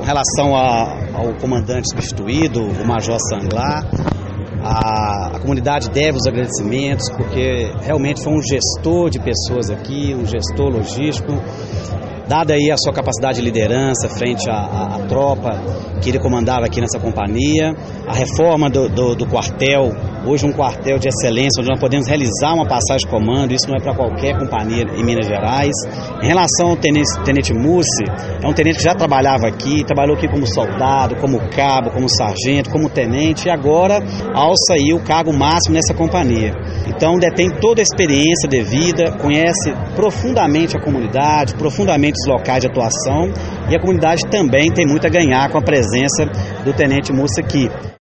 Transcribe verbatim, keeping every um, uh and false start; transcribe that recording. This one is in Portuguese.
relação a, ao comandante substituído, o Major Sanglar, a, a comunidade deve os agradecimentos, porque realmente foi um gestor de pessoas aqui, um gestor logístico, dada aí a sua capacidade de liderança frente à, à, à tropa que ele comandava aqui nessa companhia, a reforma do, do, do quartel, hoje um quartel de excelência, onde nós podemos realizar uma passagem de comando, isso não é para qualquer companhia em Minas Gerais. Em relação ao tenente, tenente Mussi, é um tenente que já trabalhava aqui, trabalhou aqui como soldado, como cabo, como sargento, como tenente, e agora alça aí o cargo máximo nessa companhia. Então detém toda a experiência devida, conhece profundamente a comunidade, profundamente os locais de atuação, e a comunidade também tem muito a ganhar com a presença do tenente Mussi aqui.